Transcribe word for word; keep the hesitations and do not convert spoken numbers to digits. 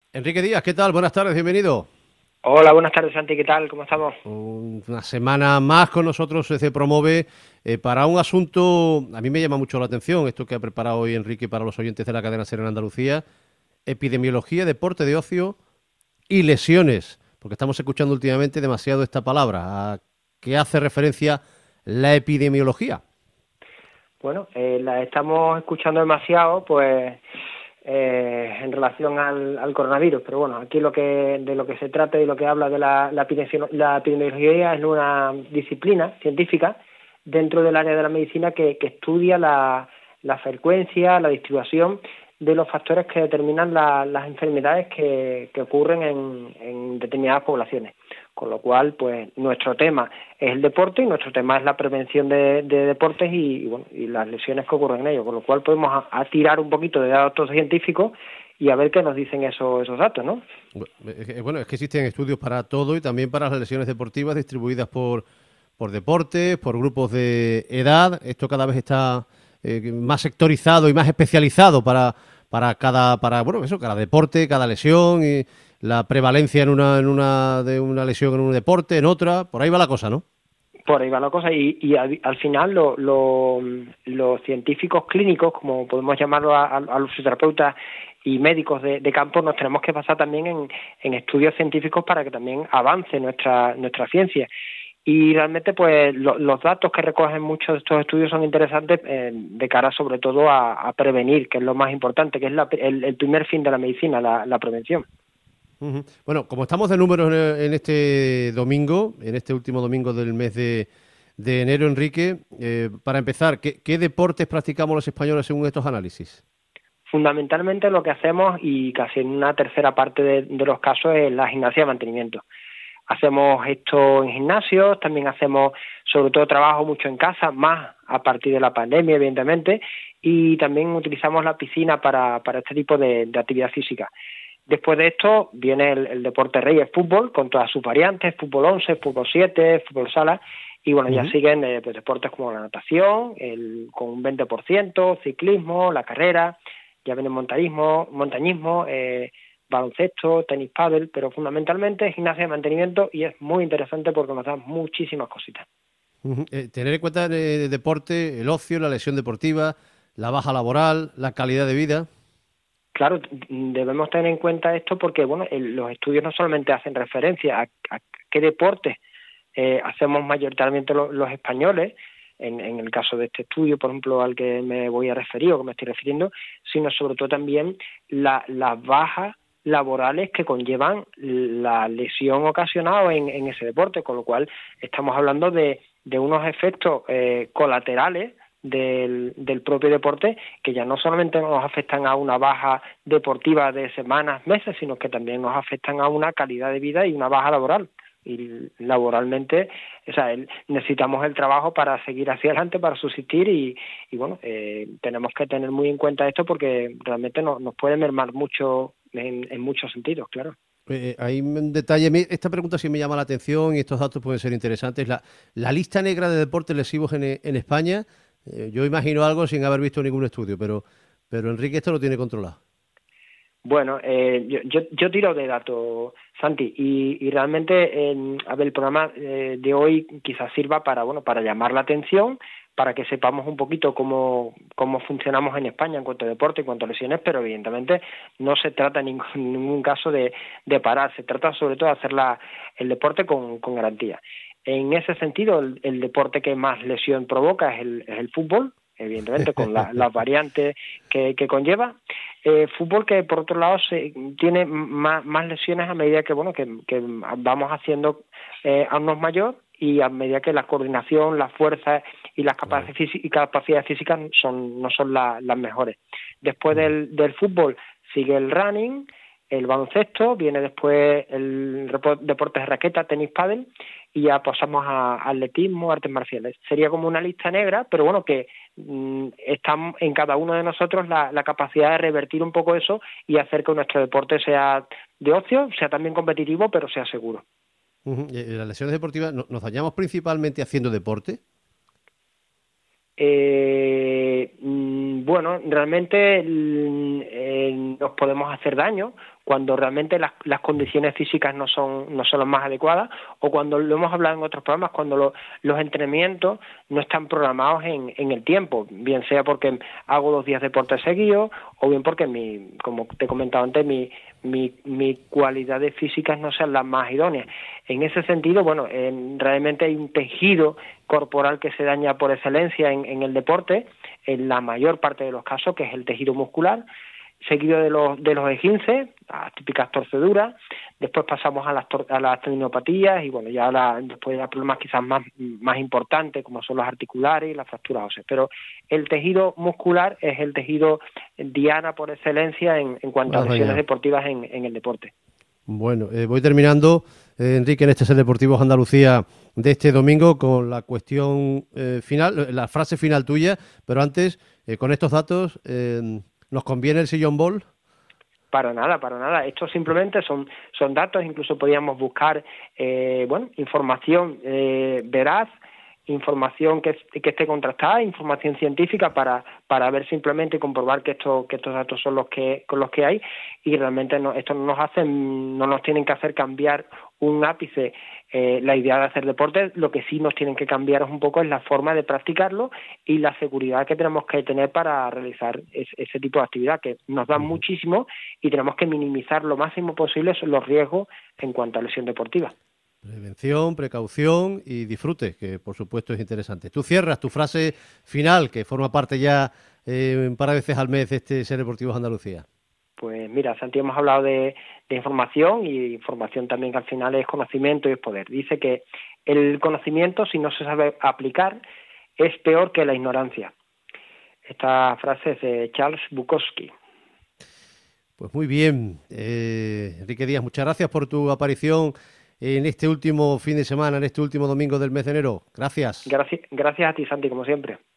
Enrique Díaz, ¿qué tal? Buenas tardes, bienvenido. Hola, buenas tardes, Santi, ¿qué tal? ¿Cómo estamos? Una semana más con nosotros se Promove eh, para un asunto, a mí me llama mucho la atención, esto que ha preparado hoy Enrique para los oyentes de la cadena SER en Andalucía, epidemiología, deporte de ocio y lesiones, porque estamos escuchando últimamente demasiado esta palabra. ¿A qué hace referencia la epidemiología? Bueno, eh, la estamos escuchando demasiado, pues, eh, en relación al, al coronavirus, pero bueno, aquí lo que de lo que se trata y lo que habla de la, la, epidemio- la epidemiología es una disciplina científica dentro del área de la medicina que, que estudia la, la frecuencia, la distribución de los factores que determinan la- las enfermedades que, que ocurren en, en determinadas poblaciones. Con lo cual, pues nuestro tema es el deporte y nuestro tema es la prevención de, de deportes y, y, bueno, y las lesiones que ocurren en ellos. Con lo cual podemos a, a tirar un poquito de datos científicos y a ver qué nos dicen esos, esos datos, ¿no? Bueno, es que existen estudios para todo y también para las lesiones deportivas distribuidas por, por deportes, por grupos de edad. Esto cada vez está eh, más sectorizado y más especializado para, para cada, para, bueno, eso, cada deporte, cada lesión y la prevalencia en una, en una, de una lesión en un deporte, en otra. Por ahí va la cosa, ¿no? Por ahí va la cosa y, y al, al final lo, lo, los científicos clínicos, como podemos llamarlo a, a, a los fisioterapeutas y médicos de, de campo, nos tenemos que basar también en, en estudios científicos para que también avance nuestra, nuestra ciencia. Y realmente, pues, lo, los datos que recogen muchos de estos estudios son interesantes eh, de cara, sobre todo, a, a prevenir, que es lo más importante, que es la, el, el primer fin de la medicina, la, la prevención. Ujú. Bueno, como estamos de números en, en este domingo, en este último domingo del mes de, de enero, Enrique, eh, para empezar, ¿qué, qué deportes practicamos los españoles según estos análisis? Fundamentalmente lo que hacemos, y casi en una tercera parte de, de los casos, es la gimnasia de mantenimiento. Hacemos esto en gimnasios, también hacemos sobre todo trabajo mucho en casa, más a partir de la pandemia, evidentemente, y también utilizamos la piscina para, para este tipo de, de actividad física. Después de esto viene el, el deporte rey, el fútbol, con todas sus variantes, fútbol once, fútbol siete, fútbol sala, y bueno, ya Ujú. siguen eh, pues, deportes como la natación, el, con un veinte por ciento, ciclismo, la carrera, ya viene montañismo, montañismo, eh, baloncesto, tenis pádel, pero fundamentalmente gimnasia de mantenimiento y es muy interesante porque nos da muchísimas cositas. Ujú. Eh, tener en cuenta eh, el deporte, el ocio, la lesión deportiva, la baja laboral, la calidad de vida. Claro, debemos tener en cuenta esto porque bueno, el, los estudios no solamente hacen referencia a, a qué deportes eh, hacemos mayoritariamente lo, los españoles, en, en el caso de este estudio, por ejemplo, al que me voy a referir o que me estoy refiriendo, sino sobre todo también la, las bajas laborales que conllevan la lesión ocasionada en, en ese deporte, con lo cual estamos hablando de, de unos efectos eh, colaterales del, del propio deporte que ya no solamente nos afectan a una baja deportiva de semanas, meses, sino que también nos afectan a una calidad de vida y una baja laboral. Y laboralmente, o sea, el, necesitamos el trabajo para seguir hacia adelante, para subsistir y, y bueno, eh, tenemos que tener muy en cuenta esto porque realmente no, nos puede mermar mucho en, en muchos sentidos, claro. Eh, hay un detalle, me- esta pregunta sí me llama la atención y estos datos pueden ser interesantes. La, la lista negra de deportes lesivos en, en España, eh, yo imagino algo sin haber visto ningún estudio, pero, pero Enrique esto lo tiene controlado. Bueno, eh, yo, yo, yo tiro de datos, Santi, y, y realmente, eh, a ver, el programa eh, de hoy quizás sirva para, bueno, para llamar la atención, para que sepamos un poquito cómo, cómo funcionamos en España en cuanto a deporte, en cuanto a lesiones, pero evidentemente no se trata en ningún, en ningún caso de, de parar, se trata sobre todo de hacer la, el deporte con, con garantía. En ese sentido, el, el deporte que más lesión provoca es el, es el fútbol, evidentemente con la, las variantes que, que conlleva. Eh, fútbol que por otro lado se, tiene más, más lesiones a medida que bueno que, que vamos haciendo eh, años mayor y a medida que la coordinación, la fuerza y las Claro. capacidades, físicas, y capacidades físicas son, no son la, las mejores. Después Ujú. del, del fútbol sigue el running, el baloncesto, viene después el deportes de raqueta, tenis, pádel, y ya pasamos a atletismo, artes marciales. Sería como una lista negra, pero bueno, que mmm, está en cada uno de nosotros la, la capacidad de revertir un poco eso y hacer que nuestro deporte sea de ocio, sea también competitivo, pero sea seguro. Ujú. Y, y las lesiones deportivas, ¿no- ¿nos dañamos principalmente haciendo deporte? Eh, mm, bueno, realmente mm, eh, nos podemos hacer daño cuando realmente las, las condiciones físicas no son no son las más adecuadas, o cuando lo hemos hablado en otros programas, cuando lo, los entrenamientos no están programados en, en el tiempo, bien sea porque hago dos días de deporte seguidos, o bien porque, mi, como te he comentado antes, mi, mi, mi cualidades físicas no sean las más idóneas. En ese sentido, bueno, en, realmente hay un tejido corporal que se daña por excelencia en, en el deporte, en la mayor parte de los casos, que es el tejido muscular, seguido de los de los esguinces, las típicas torceduras. Después pasamos a las tor a las tendinopatías y bueno, ya la, después ya problemas quizás más más importantes, como son los articulares y las fracturas óseas. Pero el tejido muscular es el tejido diana por excelencia en, en cuanto a lesiones deportivas en, en el deporte. Bueno, eh, voy terminando, eh, Enrique, en este Ser Deportivos Andalucía de este domingo con la cuestión eh, final, la frase final tuya, pero antes, eh, con estos datos, eh, ¿nos conviene el sillón ball? Para nada, para nada. Esto simplemente son son datos. Incluso podíamos buscar, eh, bueno, información eh, veraz, información que, que esté contrastada, información científica para para ver simplemente y comprobar que estos que estos datos son los que con los que hay, y realmente no, esto no nos hacen no nos tienen que hacer cambiar un ápice eh, la idea de hacer deporte. Lo que sí nos tienen que cambiar es un poco es la forma de practicarlo y la seguridad que tenemos que tener para realizar es, ese tipo de actividad, que nos da muchísimo, y tenemos que minimizar lo máximo posible los riesgos en cuanto a lesión deportiva. Prevención, precaución y disfrute, que por supuesto es interesante. Tú cierras tu frase final, que forma parte ya eh, un par de veces al mes de este Ser Deportivos Andalucía. Pues mira, Santi, hemos hablado de, de información, y información también que al final es conocimiento y es poder. Dice que el conocimiento, si no se sabe aplicar, es peor que la ignorancia. Esta frase es de Charles Bukowski. Pues muy bien, eh, Enrique Díaz, muchas gracias por tu aparición en este último fin de semana, en este último domingo del mes de enero. Gracias. Gracias, gracias a ti, Santi, como siempre.